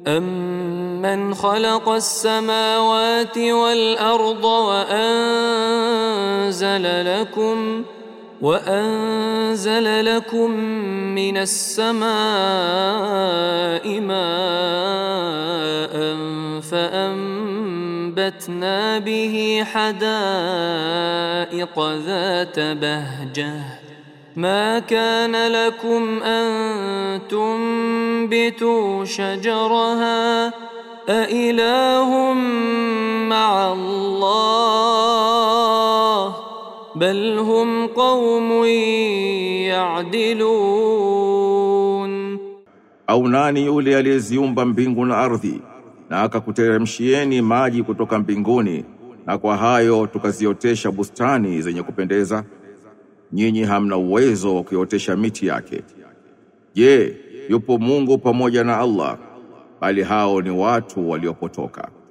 أَمَّنْ خَلَقَ السَّمَاوَاتِ وَالْأَرْضَ وَأَنزَلَ لَكُم مِّنَ السَّمَاءِ مَاءً فَأَنبَتْنَا بِهِ حَدَائِقَ ذَاتَ بَهْجَةٍ مَا كَانَ لَكُمْ أَن تُنبِتُوا شَجَرَهَا أَإِلَٰهٌ مَّعَ اللَّهِ بَلْ هُمْ قَوْمٌ يَعْدِلُونَ. Au nani yule aliyeziumba mbingu na ardhi na akakuteremshieni maji kutoka mbinguni na kwa hayo tukaziotesha bustani zenye kupendeza? Nyinyi hamna uwezo wa kuotesha miti yake. Je, yupo Mungu pamoja na Allah? Bali hao ni watu waliopotoka.